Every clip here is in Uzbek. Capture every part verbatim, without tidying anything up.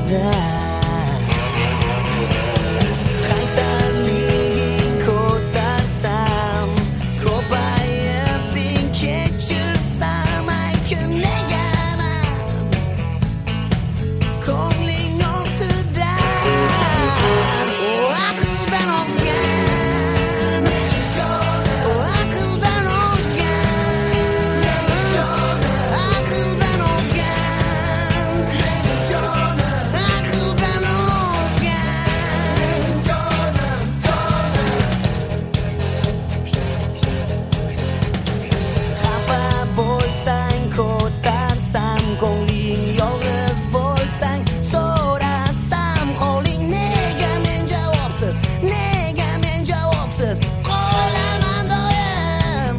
ko'zlarida qaysarliging ko'tarsam ko'payib bin kechirsam aytgin negaman ko'ngling ortidan aqldan ozgan aqldan ozgan aqldan ozgan aqldan ozgan xafa bo'lsang ko'tarsam ko'ngling yolg'iz bo'lsang so'rasam holing nega men javobsiz nega men javobsiz qolaman doim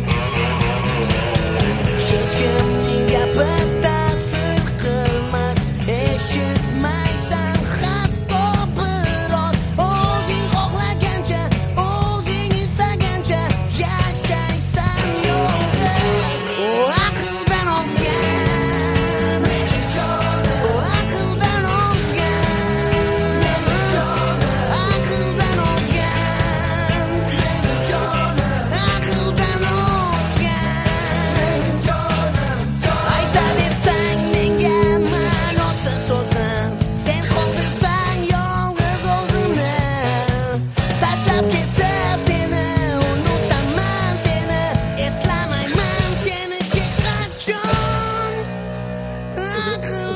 hech kimning gapi ta'sir qilmas eshitmaysan hatto biroz o'zing xohlagancha o'zing istagancha yashaysan yolg'iz aqldan ozgan aqldan ozgan aqldan ozgan aqldan ozgan aytaversang menga ma'nosiz so'zni sen qoldirsang yolg'iz o'zimni tashlab ketib seni unutaman seni eslamayman seni hech qachon aql